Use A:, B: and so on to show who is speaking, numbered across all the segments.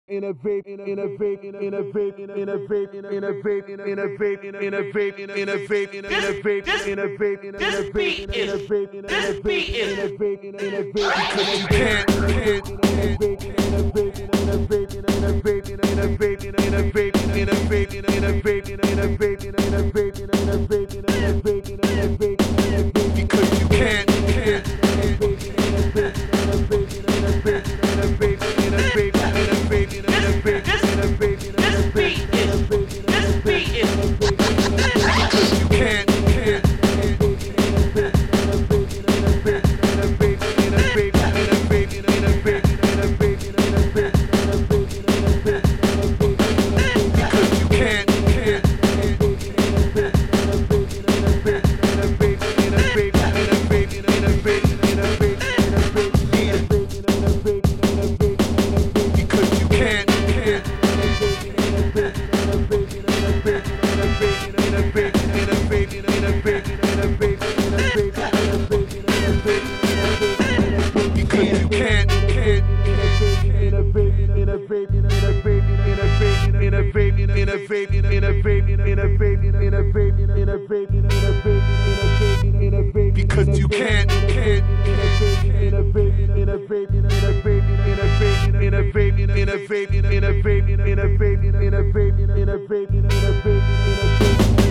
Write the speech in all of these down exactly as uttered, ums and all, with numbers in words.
A: innovate, innovate, innovate, innovate, innovate, innovate, innovate, innovate, innovate, innovate, innovate,
B: This beat is, this beat is,
A: because you can't, can't, innovate, innovate, innovate, innovate, innovate, innovate, innovate, innovate, innovate, innovate, innovate, innovate, innovate, innovate, because you can't, can't, innovate, innovate, innovate, innovate, innovate, innovate, innovate, innovate, innovate,
B: this beat is, this beat is,
A: because you can't, can't, innovate, innovate, innovate, innovate, innovate, innovate, innovate, innovate, innovate, innovate, innovate, because you can't, can't, innovate, innovate, innovate, innovate, innovate, innovate, innovate, innovate, innovate, because you can't, can't, innovate, innovate, innovate, innovate, innovate, innovate, innovate, innovate, innovate, innovate, because you can't, can't, innovate, innovate, innovate, innovate, innovate, innovate, innovate, innovate, innovate, innovate, innovate, innovate, because you can't, can't, innovate, innovate, innovate, innovate, innovate, innovate, innovate, innovate, innovate, innovate, innovate, innovate,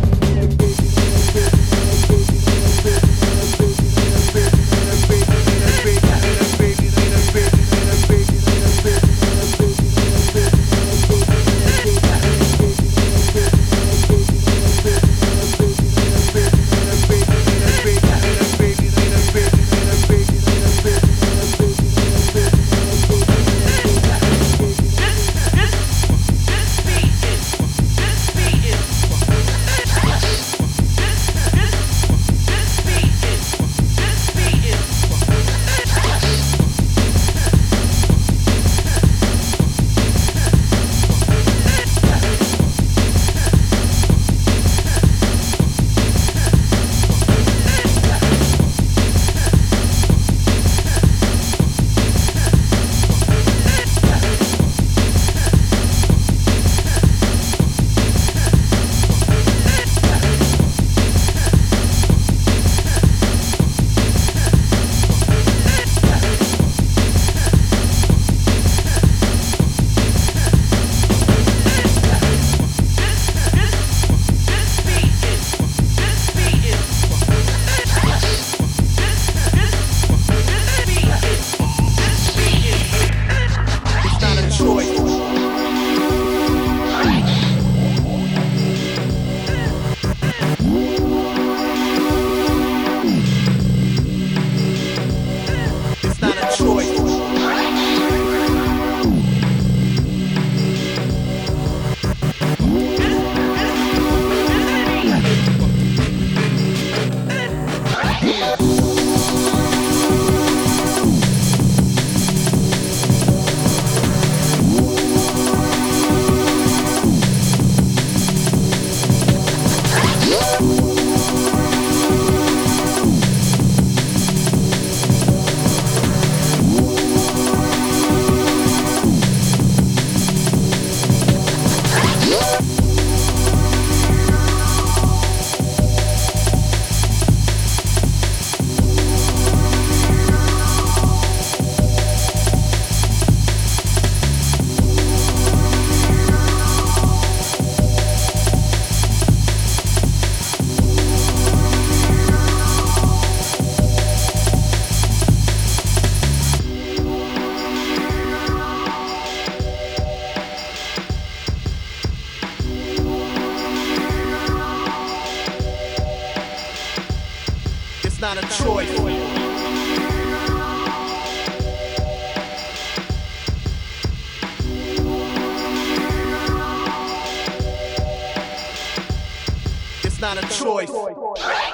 A: it's not a choice. It's not a choice.